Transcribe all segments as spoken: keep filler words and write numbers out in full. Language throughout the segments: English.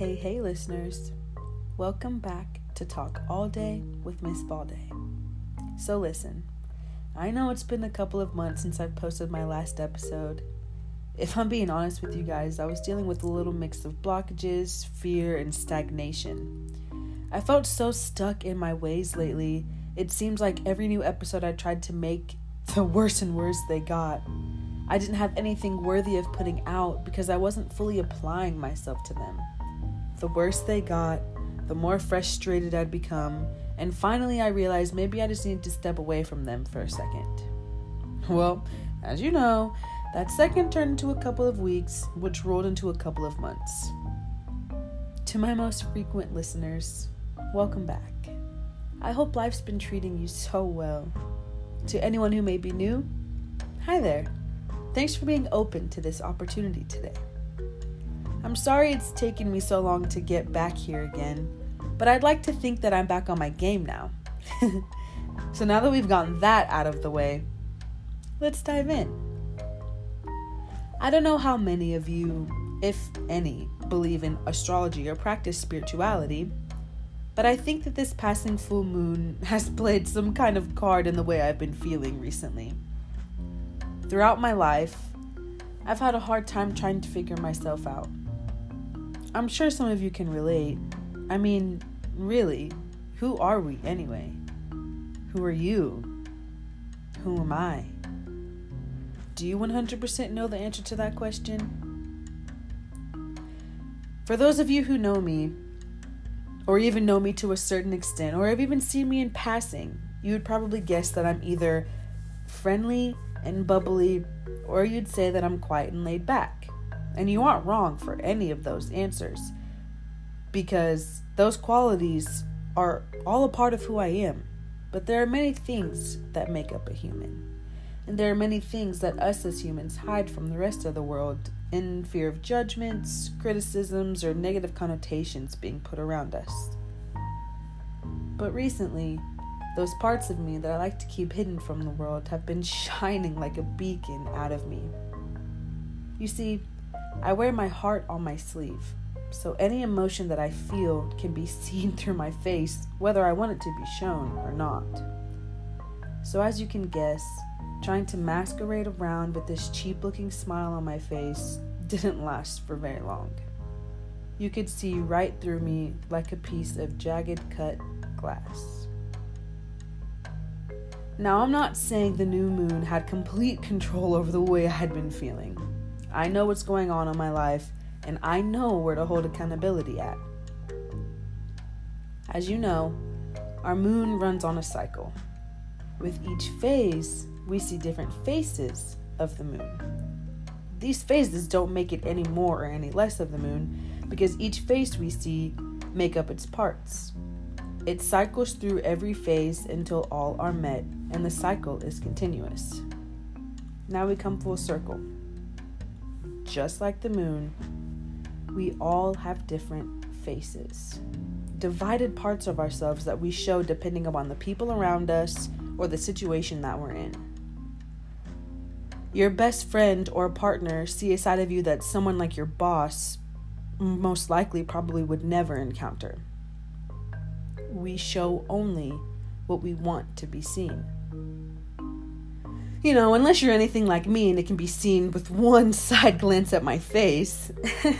Hey, hey, listeners. Welcome back to Talk All Day with Miss Balday. So listen, I know it's been a couple of months since I've posted my last episode. If I'm being honest with you guys, I was dealing with a little mix of blockages, fear, and stagnation. I felt so stuck in my ways lately. It seems like every new episode I tried to make, the worse and worse they got. I didn't have anything worthy of putting out because I wasn't fully applying myself to them. The worse they got, the more frustrated I'd become, and finally I realized maybe I just needed to step away from them for a second. Well, as you know, that second turned into a couple of weeks, which rolled into a couple of months. To my most frequent listeners, welcome back. I hope life's been treating you so well. To anyone who may be new, hi there. Thanks for being open to this opportunity today. I'm sorry it's taken me so long to get back here again, but I'd like to think that I'm back on my game now. So now that we've gotten that out of the way, let's dive in. I don't know how many of you, if any, believe in astrology or practice spirituality, but I think that this passing full moon has played some kind of card in the way I've been feeling recently. Throughout my life, I've had a hard time trying to figure myself out. I'm sure some of you can relate. I mean, really, who are we anyway? Who are you? Who am I? Do you one hundred percent know the answer to that question? For those of you who know me, or even know me to a certain extent, or have even seen me in passing, you would probably guess that I'm either friendly and bubbly, or you'd say that I'm quiet and laid back. And you aren't wrong for any of those answers, because those qualities are all a part of who I am. But there are many things that make up a human. And there are many things that us as humans hide from the rest of the world in fear of judgments, criticisms, or negative connotations being put around us. But recently, those parts of me that I like to keep hidden from the world have been shining like a beacon out of me. You see, I wear my heart on my sleeve, so any emotion that I feel can be seen through my face, whether I want it to be shown or not. So as you can guess, trying to masquerade around with this cheap-looking smile on my face didn't last for very long. You could see right through me like a piece of jagged cut glass. Now, I'm not saying the new moon had complete control over the way I had been feeling. I know what's going on in my life, and I know where to hold accountability at. As you know, our moon runs on a cycle. With each phase, we see different faces of the moon. These phases don't make it any more or any less of the moon, because each face we see make up its parts. It cycles through every phase until all are met, and the cycle is continuous. Now we come full circle. Just like the moon, we all have different faces, divided parts of ourselves that we show depending upon the people around us or the situation that we're in. Your best friend or partner see a side of you that someone like your boss most likely probably would never encounter. We show only what we want to be seen. You know, unless you're anything like me and it can be seen with one side glance at my face.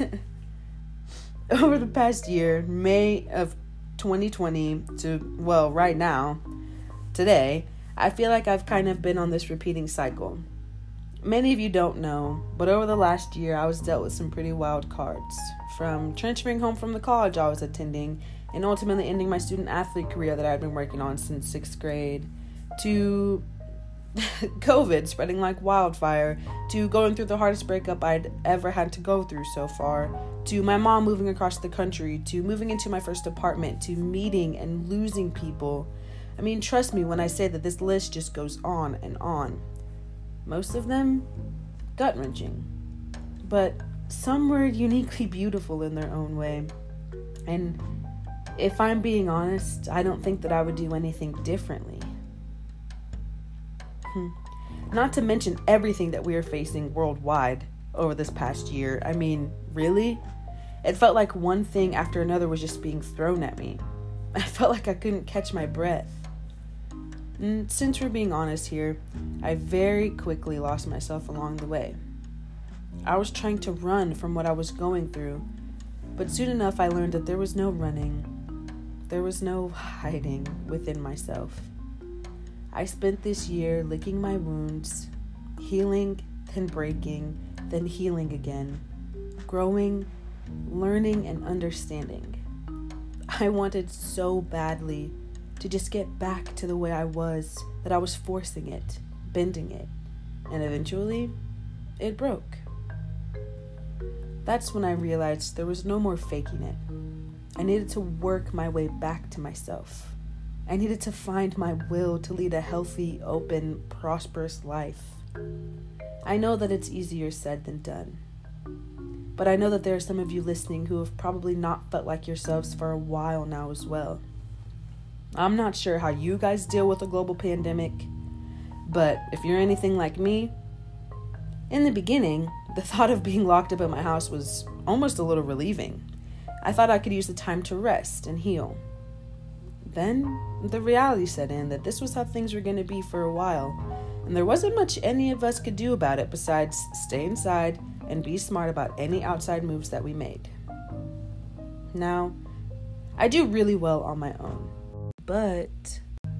Over the past year, May of twenty twenty to, well, right now, today, I feel like I've kind of been on this repeating cycle. Many of you don't know, but over the last year, I was dealt with some pretty wild cards. From transferring home from the college I was attending, and ultimately ending my student-athlete career that I'd been working on since sixth grade, to COVID spreading like wildfire, to going through the hardest breakup I'd ever had to go through so far, to my mom moving across the country, to moving into my first apartment, to meeting and losing people. I mean, trust me when I say that this list just goes on and on. Most of them gut-wrenching, but some were uniquely beautiful in their own way. And if I'm being honest, I don't think that I would do anything differently. Hmm. Not to mention everything that we are facing worldwide over this past year. I mean, really? It felt like one thing after another was just being thrown at me. I felt like I couldn't catch my breath. And since we're being honest here, I very quickly lost myself along the way. I was trying to run from what I was going through, but soon enough I learned that there was no running. There was no hiding within myself. I spent this year licking my wounds, healing, then breaking, then healing again, growing, learning, and understanding. I wanted so badly to just get back to the way I was that I was forcing it, bending it, and eventually it broke. That's when I realized there was no more faking it. I needed to work my way back to myself. I needed to find my will to lead a healthy, open, prosperous life. I know that it's easier said than done. But I know that there are some of you listening who have probably not felt like yourselves for a while now as well. I'm not sure how you guys deal with a global pandemic, but if you're anything like me, in the beginning, the thought of being locked up at my house was almost a little relieving. I thought I could use the time to rest and heal. Then, the reality set in that this was how things were going to be for a while, and there wasn't much any of us could do about it besides stay inside and be smart about any outside moves that we made. Now, I do really well on my own, but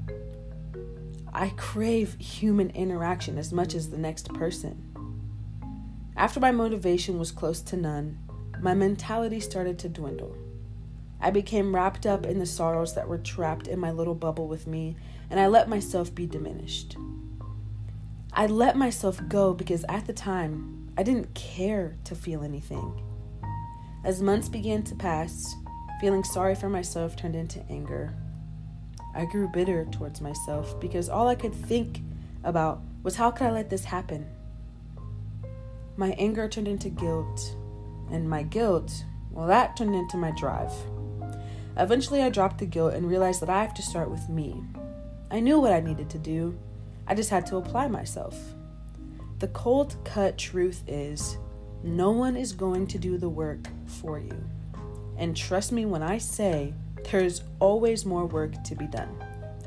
I crave human interaction as much as the next person. After my motivation was close to none, my mentality started to dwindle. I became wrapped up in the sorrows that were trapped in my little bubble with me, and I let myself be diminished. I let myself go because at the time, I didn't care to feel anything. As months began to pass, feeling sorry for myself turned into anger. I grew bitter towards myself because all I could think about was how could I let this happen? My anger turned into guilt, and my guilt, well, that turned into my drive. Eventually, I dropped the guilt and realized that I have to start with me. I knew what I needed to do. I just had to apply myself. The cold-cut truth is, no one is going to do the work for you. And trust me when I say, there's always more work to be done.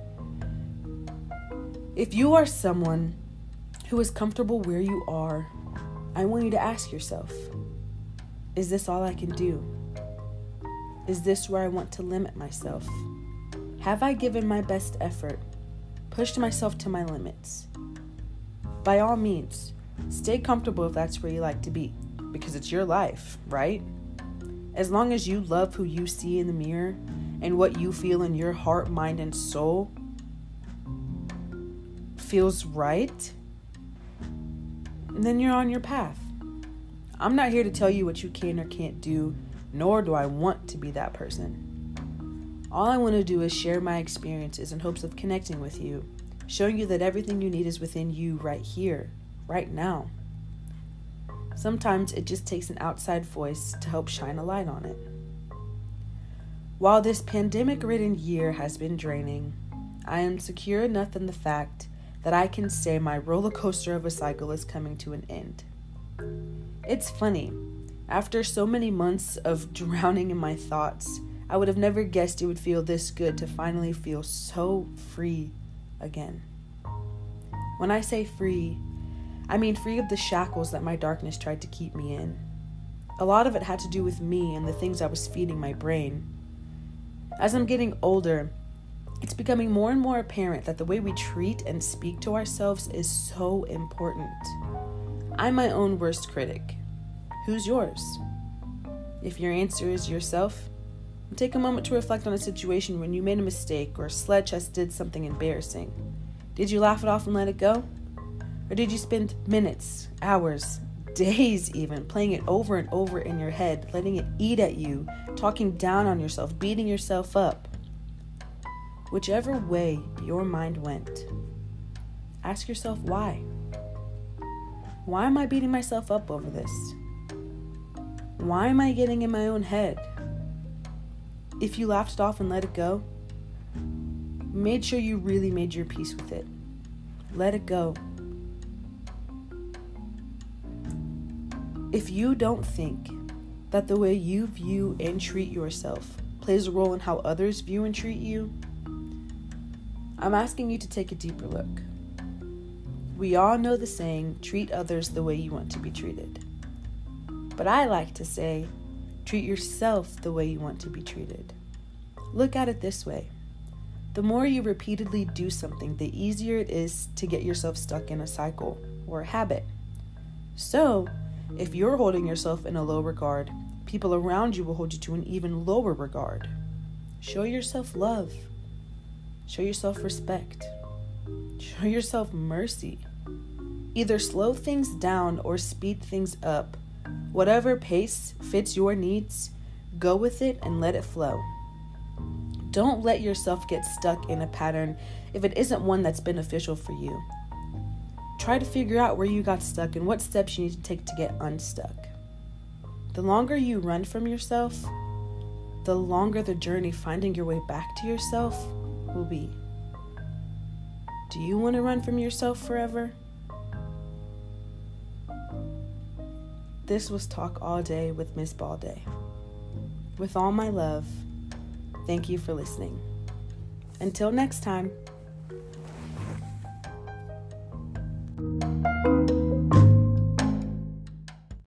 If you are someone who is comfortable where you are, I want you to ask yourself, is this all I can do? Is this where I want to limit myself? Have I given my best effort, pushed myself to my limits? By all means, stay comfortable if that's where you like to be, because it's your life, right? As long as you love who you see in the mirror and what you feel in your heart, mind, and soul feels right, then you're on your path. I'm not here to tell you what you can or can't do, nor do I want to be that person. All I want to do is share my experiences in hopes of connecting with you, showing you that everything you need is within you right here, right now. Sometimes it just takes an outside voice to help shine a light on it. While this pandemic-ridden year has been draining, I am secure enough in the fact that I can say my roller coaster of a cycle is coming to an end. It's funny. After so many months of drowning in my thoughts, I would have never guessed it would feel this good to finally feel so free again. When I say free, I mean free of the shackles that my darkness tried to keep me in. A lot of it had to do with me and the things I was feeding my brain. As I'm getting older, it's becoming more and more apparent that the way we treat and speak to ourselves is so important. I'm my own worst critic. Who's yours? If your answer is yourself, take a moment to reflect on a situation when you made a mistake or Sledge just did something embarrassing. Did you laugh it off and let it go? Or did you spend minutes, hours, days even, playing it over and over in your head, letting it eat at you, talking down on yourself, beating yourself up? Whichever way your mind went, ask yourself why. Why am I beating myself up over this? Why am I getting in my own head? If you laughed it off and let it go, made sure you really made your peace with it. Let it go. If you don't think that the way you view and treat yourself plays a role in how others view and treat you? I'm asking you to take a deeper look. We all know the saying, treat others the way you want to be treated. But I like to say, treat yourself the way you want to be treated. Look at it this way. The more you repeatedly do something, the easier it is to get yourself stuck in a cycle or a habit. So, if you're holding yourself in a low regard, people around you will hold you to an even lower regard. Show yourself love. Show yourself respect. Show yourself mercy. Either slow things down or speed things up. Whatever pace fits your needs, go with it and let it flow. Don't let yourself get stuck in a pattern if it isn't one that's beneficial for you. Try to figure out where you got stuck and what steps you need to take to get unstuck. The longer you run from yourself, the longer the journey finding your way back to yourself will be. Do you want to run from yourself forever? This was Talk All Day with Miss Balday. With all my love, thank you for listening. Until next time.